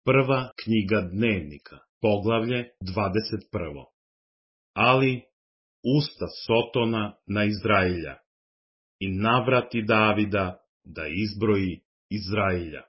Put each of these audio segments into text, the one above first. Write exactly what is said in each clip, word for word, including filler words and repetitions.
Prva knjiga Dnevnika, poglavlje dvadeset prvo. Ali usta Sotona na Izrailja i navrati Davida da izbroji Izrailja.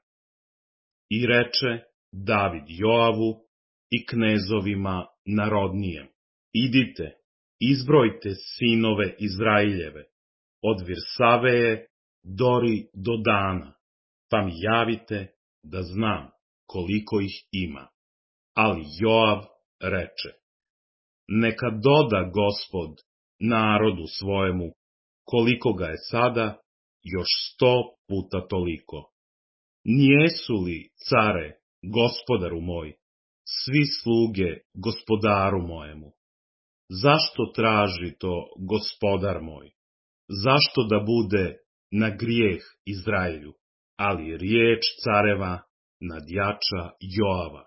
I reče David Joavu i knezovima narodnijem: idite, izbrojte sinove Izrailjeve, od Virsaveje dori do Dana, pa mi javite da znam koliko ih ima. Ali Joav reče: neka doda Gospod narodu svojemu, koliko ga je sada, još sto puta toliko. Nijesu li, care, gospodaru moj, svi sluge gospodaru mojemu? Zašto traži to gospodar moj? Zašto da bude na grijeh Izraelju? Ali riječ careva nadjača Joava.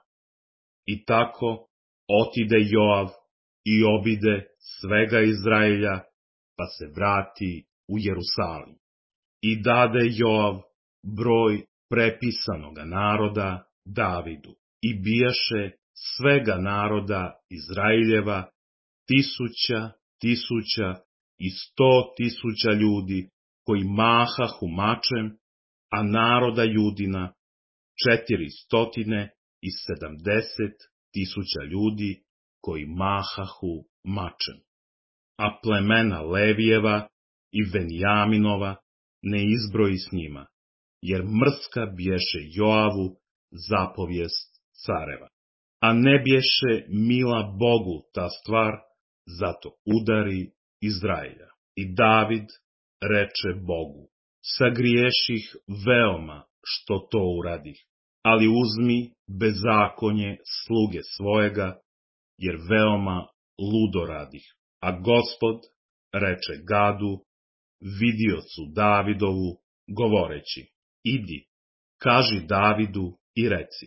I tako otide Joav i obide svega Izraelja, pa se vrati u Jerusalim. I dade Joav broj prepisanoga naroda Davidu, i bijaše svega naroda Izraeljeva tisuća, tisuća i sto tisuća ljudi, koji mahahu mačem, a naroda Judina četiri stotine i sedamdeset tisuća ljudi, koji mahahu mačem. A plemena Levijeva i Venjaminova ne izbroji s njima, jer mrska bješe Joavu zapovijest careva. A ne bješe mila Bogu ta stvar, zato udari Izraelja. I David reče Bogu: sagriješih veoma što to uradih, ali uzmi bezakonje sluge svojega, jer veoma ludo radih. A Gospod reče Gadu, vidiocu Davidovu, govoreći: idi, kaži Davidu i reci: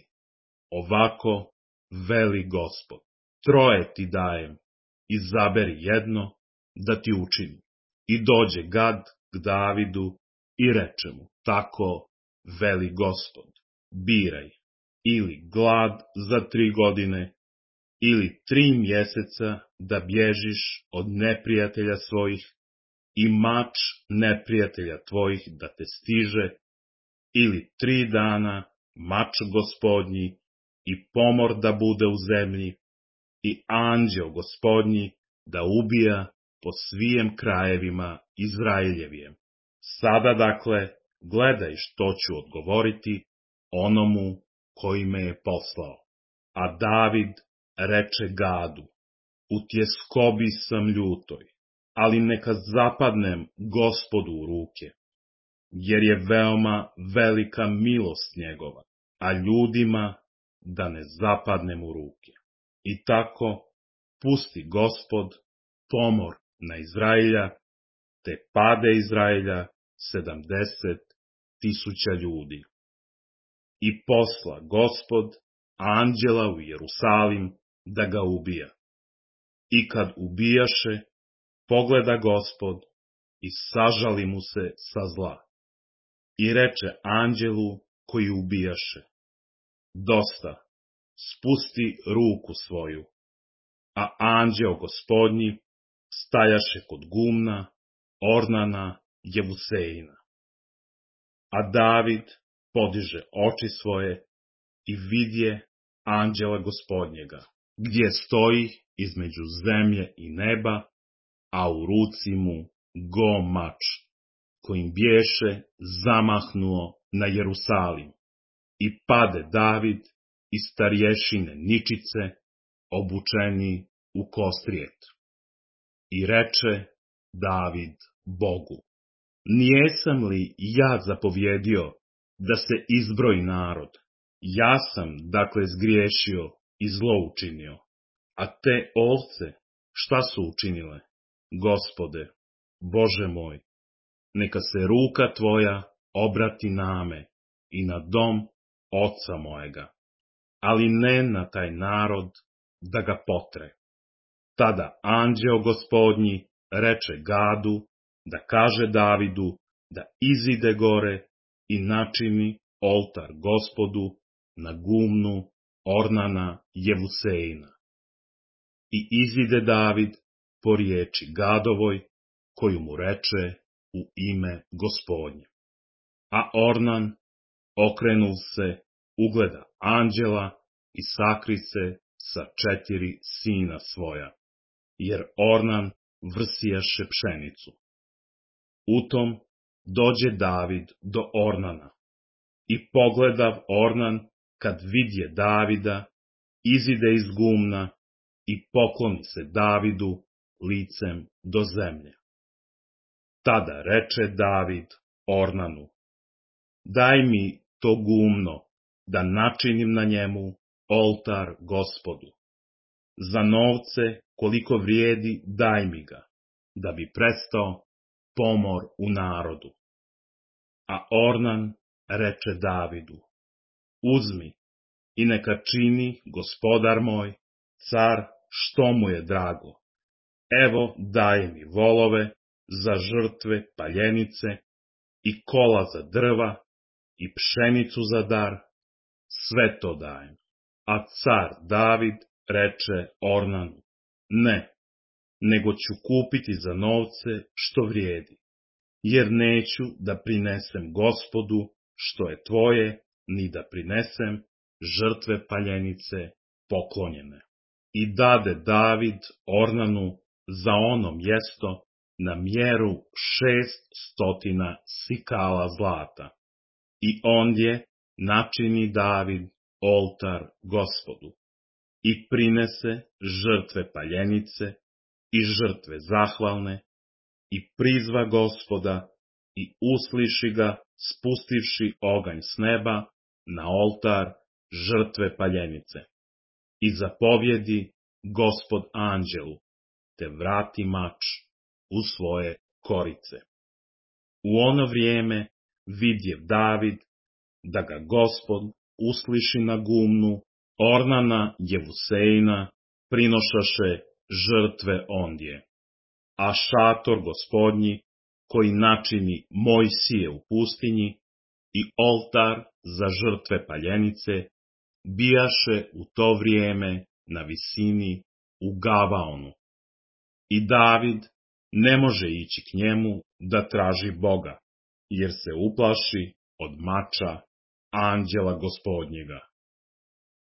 ovako veli Gospod, troje ti dajem, izaberi jedno da ti učini. I dođe Gad k Davidu i reče mu: tako veli Gospod, biraj, ili glad za tri godine, ili tri mjeseca da bježiš od neprijatelja svojih, i mač neprijatelja tvojih da te stiže, ili tri dana mač Gospodnji i pomor da bude u zemlji, i anđeo Gospodnji da ubija po svijem krajevima Izraeljevijem. Sada dakle, gledaj što ću odgovoriti onomu koji me je poslao. A David reče Gadu: u tjeskobi sam ljutoj, ali neka zapadnem Gospodu u ruke, jer je veoma velika milost njegova, a ljudima da ne zapadnem u ruke. I tako pusti Gospod pomor na Izraelja, te pade Izraelja sedamdeset tisuća ljudi. I posla Gospod anđela u Jerusalim da ga ubija. I kad ubijaše, pogleda Gospod i sažali mu se sa zla. I reče anđelu koji ubijaše: dosta, spusti ruku svoju. A anđeo Gospodnji stajaše kod gumna Ornana Jebusejina. A David podiže oči svoje i vidje anđela Gospodnjega, gdje stoji između zemlje i neba, a u ruci mu go mač, kojim bješe zamahnuo na Jerusalim. I pade David i starješine ničice, obučeni u kostrijet. I reče David Bogu: nijesam li ja zapovjedio da se izbroji narod? Ja sam dakle zgriješio i zlo učinio. A te ovce šta su učinile? Gospode, Bože moj, neka se ruka tvoja obrati name i na dom oca mojega, ali ne na taj narod da ga potre. Tada anđeo Gospodnji reče Gadu da kaže Davidu da izide gore i načini oltar Gospodu na gumnu Ornana Jevusejina. I izide David po riječi Gadovoj, koju mu reče u ime Gospodnje. A Ornan, okrenul se, ugleda anđela i sakri se sa četiri sina svoja, jer Ornan vrsjaše pšenicu. Utom dođe David do Ornana i pogledav Ornan, kad vidje Davida, izide iz gumna i pokloni se Davidu licem do zemlje. Tada reče David Ornanu: daj mi to gumno, da načinim na njemu oltar Gospodu. Za novce, koliko vrijedi, daj mi ga, da bi prestao pomor u narodu. A Ornan reče Davidu: uzmi i neka čini gospodar moj, car, što mu je drago. Evo daje mi volove za žrtve paljenice i kola za drva i pšenicu za dar, sve to dajem. A car David reče Ornanu: ne, nego ću kupiti za novce što vrijedi, jer neću da prinesem Gospodu što je tvoje, ni da prinesem žrtve paljenice poklonjene. I dade David Ornanu za ono mjesto na mjeru šest stotina sikala zlata. I ondje načini David oltar Gospodu i prinese žrtve paljenice i žrtve zahvalne i prizva Gospoda i usliši ga spustivši oganj s neba na oltar žrtve paljenice. I zapovjedi Gospod anđelu, te vrati mač u svoje korice. U ono vrijeme vidjev David da ga Gospod usliši na gumnu Ornana Jevusejina prinošaše žrtve ondje. A šator Gospodnji, koji načini Mojsije u pustinji, i oltar za žrtve paljenice, bijaše u to vrijeme na visini u Gavaonu. I David ne može ići k njemu da traži Boga, jer se uplaši od mača anđela Gospodnjega.